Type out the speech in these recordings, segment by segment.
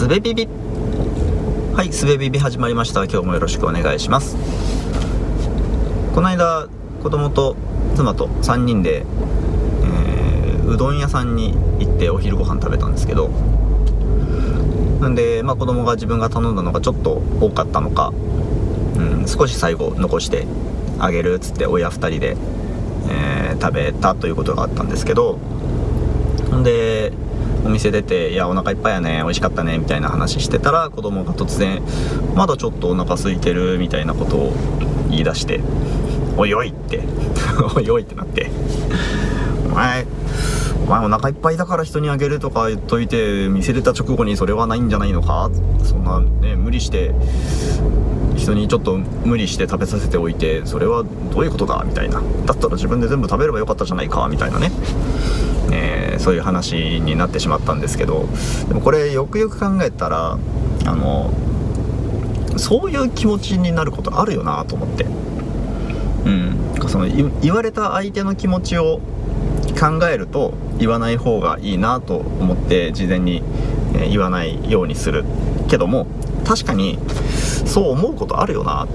すべビビ。はい、すべビビ始まりました。今日もよろしくお願いします。この間子供と妻と3人で、うどん屋さんに行ってお昼ご飯食べたんですけど、なんで子供が自分が頼んだのがちょっと多かったのか、少し最後残してあげるっつって親2人で、食べたということがあったんですけど、んでお店出て、いやお腹いっぱいやね、美味しかったねみたいな話してたら、子供が突然まだちょっとお腹空いてるみたいなことを言い出して、おいおいっておいおいってなって、お前お腹いっぱいだから人にあげるとか言っといて、店出た直後にそれはないんじゃないのか、そんなね、無理して人にちょっと無理して食べさせておいて、それはどういうことだみたいな、だったら自分で全部食べればよかったじゃないかみたいなね、そういう話になってしまったんですけど、でもこれよくよく考えたらそういう気持ちになることあるよなと思って、その言われた相手の気持ちを考えると言わない方がいいなと思って事前に言わないようにするけども、確かにそう思うことあるよなって、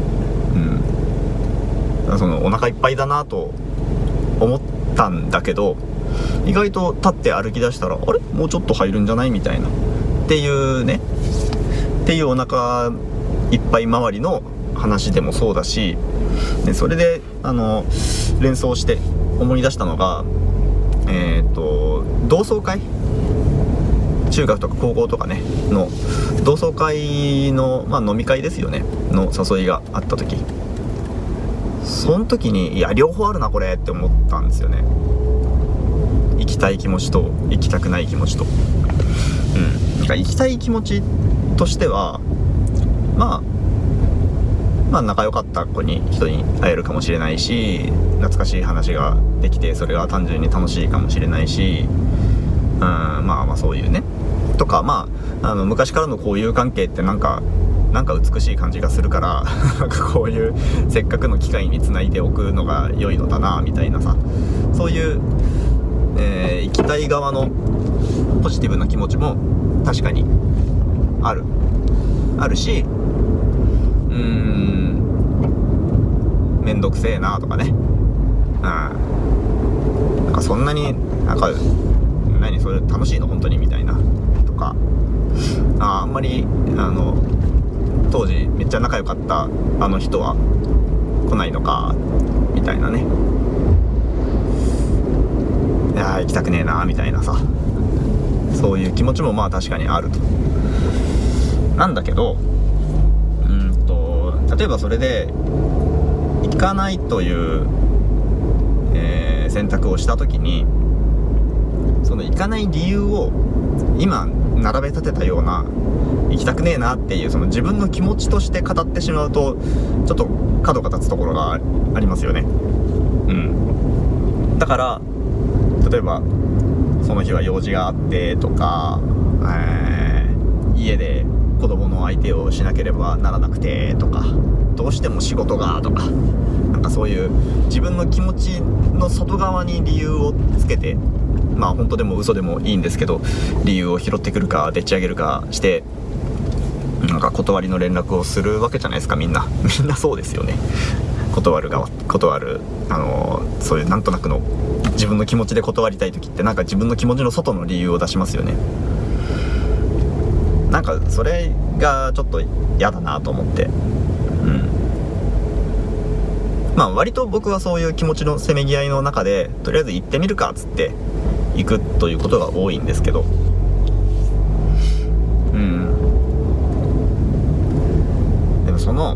そのお腹いっぱいだなと思ったんだけど、意外と立って歩き出したら、あれもうちょっと入るんじゃないみたいなっていうね、っていうお腹いっぱい周りの話でもそうだし、でそれで連想して思い出したのが、同窓会、中学とか高校とかねの同窓会の、飲み会ですよねの誘いがあった時、その時にいや両方あるなこれって思ったんですよね。行きたい気持ちと行きたくない気持ちと、なんか行きたい気持ちとしては仲良かった人に会えるかもしれないし、懐かしい話ができてそれが単純に楽しいかもしれないし、そういうねとか、昔からの交友関係ってなんか美しい感じがするからなんかこういうせっかくの機会につないでおくのが良いのだなみたいなさ、そういう、行きたい側のポジティブな気持ちも確かにあるし、めんどくせえなとかね、なんかそんなに何それ楽しいの本当にみたいなとか、あんまり当時めっちゃ仲良かったあの人は来ないのかみたいなね、いや行きたくねえなみたいなさ、そういう気持ちも確かにあると。なんだけど例えばそれで行かないという、選択をした時に、その行かない理由を今並べ立てたような行きたくねえなっていうその自分の気持ちとして語ってしまうと、ちょっと角が立つところがありますよね。だから例えばその日は用事があってとか、家で子供の相手をしなければならなくてとか、どうしても仕事がとか、なんかそういう自分の気持ちの外側に理由をつけて、本当でも嘘でもいいんですけど、理由を拾ってくるかでっち上げるかして、なんか断りの連絡をするわけじゃないですか。みんなそうですよね。断るそういうなんとなくの自分の気持ちで断りたい時って、なんか自分の気持ちの外の理由を出しますよね。なんかそれがちょっと嫌だなと思って、割と僕はそういう気持ちのせめぎ合いの中で、とりあえず行ってみるかっつって行くということが多いんですけど、でもその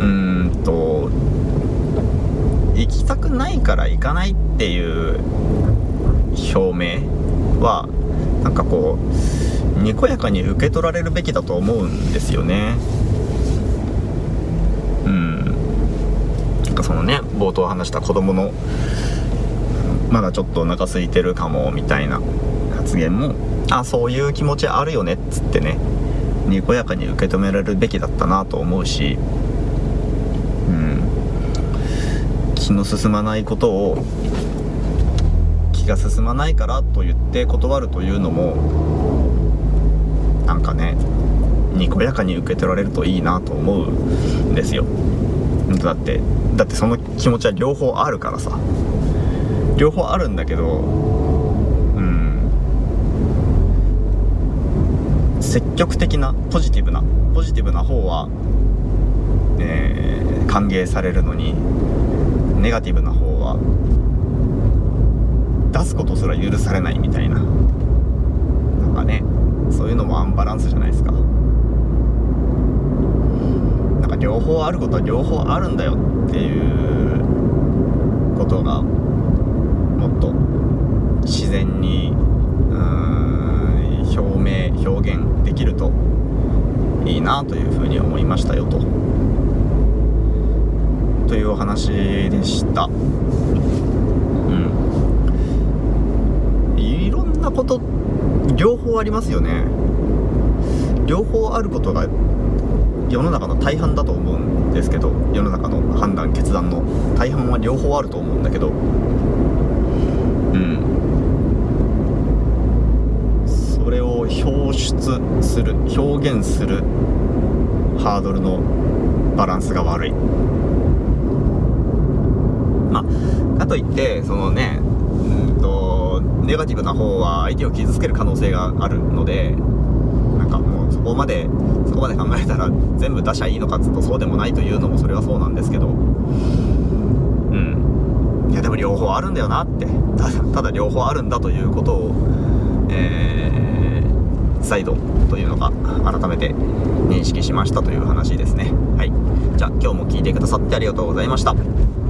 行きたくないから行かないっていう表明はなんかこうにこやかに受け取られるべきだと思うんですよね。なんかそのね、冒頭話した子供のまだちょっとお腹空いてるかもみたいな発言も、そういう気持ちあるよねっつってね、にこやかに受け止められるべきだったなと思うし、気の進まないことを気が進まないからと言って断るというのも、なんかかねにこやかに受け取られるといいなと思うんですよ。だってその気持ちは両方あるからさ、両方あるんだけど、積極的なポジティブな方は、歓迎されるのに、ネガティブな方は出すことすら許されないみたいな、なんかね、そういうのもアンバランスじゃないですか。なんか両方あることは両方あるんだよっていうことがもっと自然に表現できるといいなというふうに思いましたよというお話でした。いろんなこと両方ありますよね。両方あることが世の中の大半だと思うんですけど、世の中の判断決断の大半は両方あると思うんだけど、それを表現するハードルのバランスが悪い。かといってそのね、ネガティブな方は相手を傷つける可能性があるので、なんかもうそこまで考えたら全部出しゃいいのかっつうとそうでもないというのもそれはそうなんですけど、いやでも両方あるんだよなって、ただ両方あるんだということを、再度というのが改めて認識しましたという話ですね。はい、じゃあ今日も聞いてくださってありがとうございました。